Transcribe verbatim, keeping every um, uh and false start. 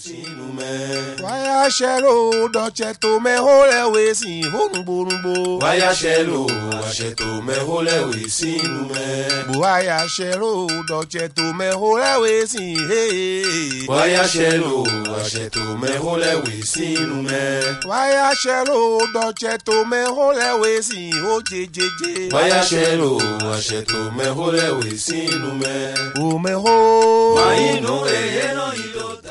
sínú mẹ́. Wáyà ṣẹlò dọ̀jẹ̀ tó mẹ́hólẹ̀ wé sí òrùngbòrùngbò. Wáyà ṣẹlò àṣẹ tó mẹ́hólẹ̀ wé sínú mẹ́. Wáyà ṣẹlò dọ̀jẹ̀ tó mẹ́hólẹ̀ wé sí hee. Wáyà ṣẹlò àṣẹ tó mẹ́hólẹ̀ wé sínú mẹ́. Wáyà ṣẹlò dọ̀jẹ̀ tó mẹ́hólẹ̀ wé sí òjèjèjè. Wáyà ṣẹlò àṣẹ tó mẹ́hólẹ̀ wé sínú mẹ́. Òmẹ́hó. Wáyé nù èyí náà yìí ló